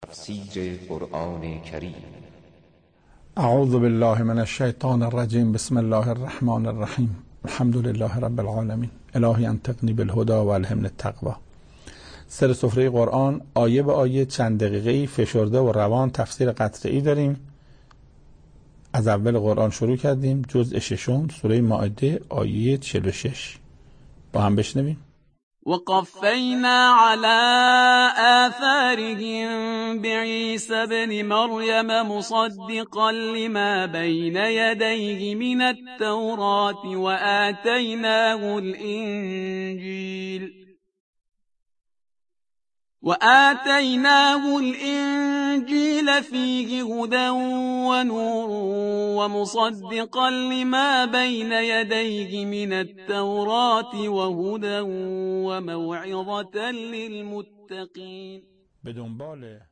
تفسیر قرآن کریم. اعوذ بالله من الشیطان الرجیم. بسم الله الرحمن الرحیم. الحمد لله رب العالمین. الهی انطقنی بالهدی و الهمنی التقوی. سر سفره قرآن آیه به آیه چند دقیقه‌ای فشرده و روان تفسیر قطعی داریم. از اول قرآن شروع کردیم. جزء ششم سوره مائده آیه 46 با هم بشنویم. وقفينا على آثارهم بعيسى ابن مريم مصدقا لما بين يديه من التوراة وآتيناه الإنجيل فيه هدى ونور ومصدقا لما بين يديه من التوراة وهدى وموعظة للمتقين. به دنبال